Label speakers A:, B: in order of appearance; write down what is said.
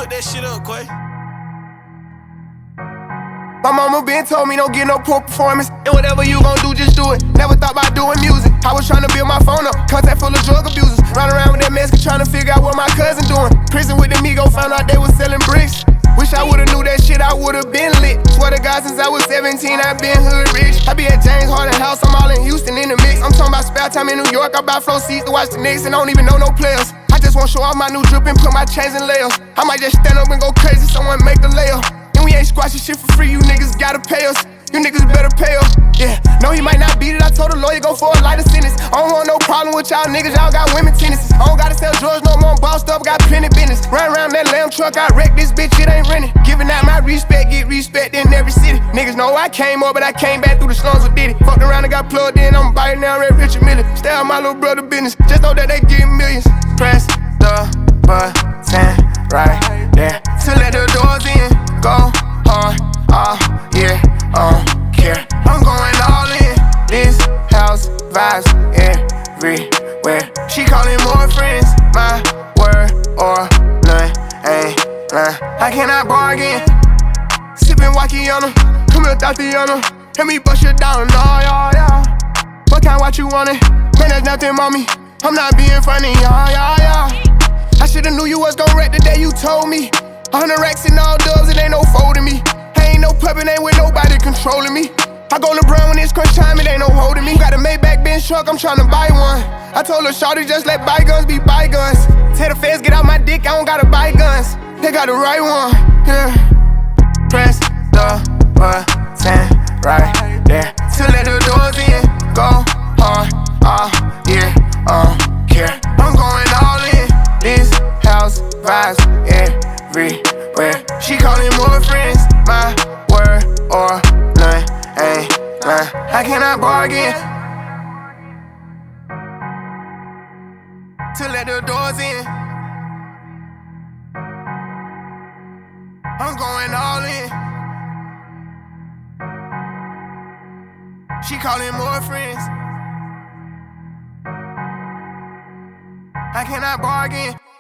A: Cook that shit up, Quay.
B: My mama been told me don't get no poor performance, and whatever you gon' do, just do it. Never thought about doing music. I was tryna build my phone up, contact full of drug abusers. Run around with that mask tryna figure out what my cousin doing. Prison with the Migo, found out they was selling bricks. Wish I would've knew that shit, I would've been lit. Swear to God, since I was 17, I been hood rich. I be at James Harden house, I'm all in Houston in the mix. I'm talking about spare time in New York, I buy flow seats to watch the Knicks and don't even know no players. I just wanna show off my new drip and put my chains in layers. I might just stand up and go crazy, someone make the layup. And we ain't squashing shit for free, you niggas gotta pay us. You niggas better pay us. Yeah, no, he might not beat it. I told the lawyer go for a lighter sentence. I don't want no problem with y'all niggas, y'all got women tendencies. I don't gotta sell drugs no more, I'm bossed up, got plenty business. Run around that lamb truck, I wreck this bitch, it ain't renting. Giving out my respect, get respect in every city. Niggas know I came up, but I came back through the slums with Diddy. Fucked around and got plugged in, I'm biting down Red Richard Miller. Stay out my little brother business, just know that they getting millions. Press the button right there to let the doors in. Go hard, all year, care. I'm going all in. This house vibes everywhere. She calling more friends, my word or none, ain't lying. I cannot bargain. Sippin' Wakiana, come here, Tatiana. Let me bust you down, yeah. What kind what you wanted? Man, there's nothing, mommy. I'm not being funny, yeah. I shoulda knew you was gon' wreck the day you told me. 100 racks and all dubs, it ain't no folding me. I ain't no puppet, ain't with nobody controlling me. I go LeBron when it's crunch time, it ain't no holding me. Got a Maybach Benz truck, I'm tryna buy one. I told her shawty just let bygones be bygones. Tell the feds get out my dick, I don't gotta buy guns. They got the right one, yeah. Press the button right there to let the doors in. Go hard, yeah, care. I'm going all in. This house vibes everywhere. She calling more friends, my word or none, ain't lying. I cannot bargain to let the doors in. I'm going all in. She calling more friends. I cannot bargain.